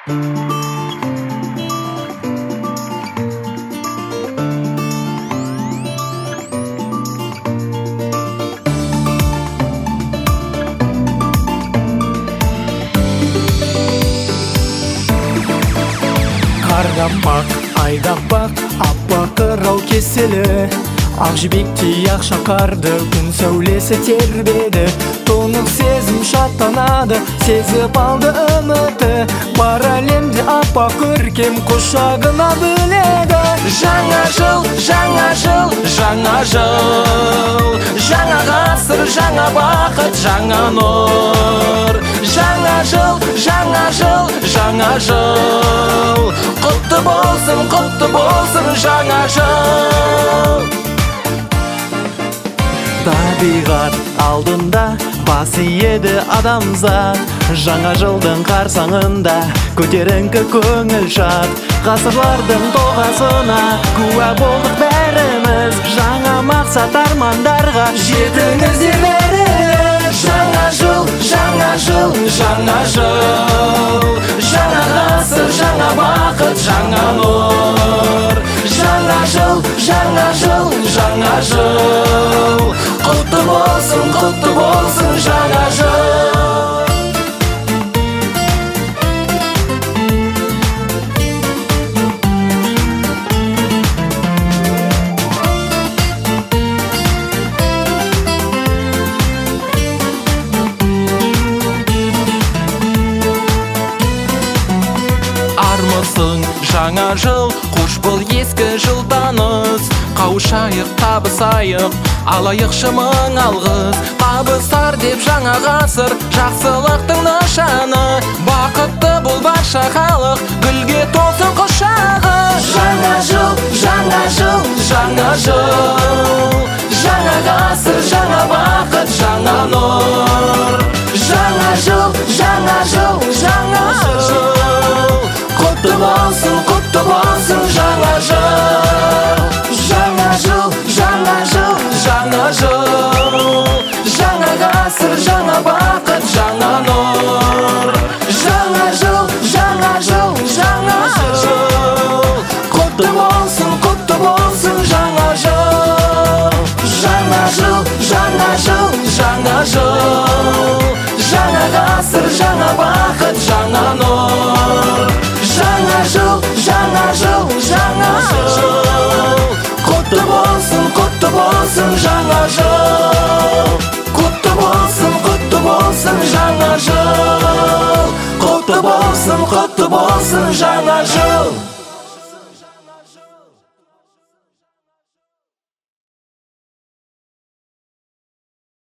Қардап бақ, айдап бақ, аппа қырау кеселі. Ақ жібектей ақ шақарды, күн сәулесі тербеді. Тоңық сезім шаттанады, сезіп алды үміті. Бар әлемде аппа көркем құшағына бөледі. Жаңа жыл, жаңа жыл, жаңа жыл. Жаңа ғасыр, жаңа бақыт, жаңа нұр. Жаңа жыл, жаңа жыл, жаңа жыл. Құтты болсын жаңа жыл. Табиғат алдында бас иеді адамзат. Жаңа жылдың қарсаңында көтеріңкі көңіл шат. Ғасырлардың тоғасына куә болдық бәріміз. Жаңа мақсат армандарға жетіңіздер бәріңіз. Жаңа жыл, жаңа жыл, жаңа жыл. Жаңа ғасыр, жаңа бақыт, жаңа нұр. Жаңа жыл, жаңа жыл, жаңа жыл. Құтты болсын жаңа жыл. Армысың жаңа жыл, қош бол ескі жыл таныс. Қауышайық, табысайық, алайық шымың алғыс. Табысар деп жаңа ғасыр, жақсылықтың нышаны. Бақытты бол барша халық, гүлге толсын құшағы. Жаңа жыл, жаңа жыл, жаңа жыл. Жаңа ғасыр, жаңа бақыт, жаңа нұр. Жаңа жыл, жаңа жыл, жаңа жыл. Құтты болсын жаңа жыл. Жаңа жыл, жаңа жыл, жаңа жыл. Жаңа ғасыр, жаңа бақыт, жаңа нұр. Жаңа жыл, жаңа жыл, жаңа жыл. Құтты болсын жаңа жыл. Жаңа жыл, жаңа жыл, жаңа жыл. Жаңа ғасыр, жаңа бақыт, жаңа нұр. Жаңа жыл, жаңа жыл, жаңа жыл. Құтты болсын жаңа жыл. Құтты болсын жаңа жыл. Құтты болсын жаңа жыл.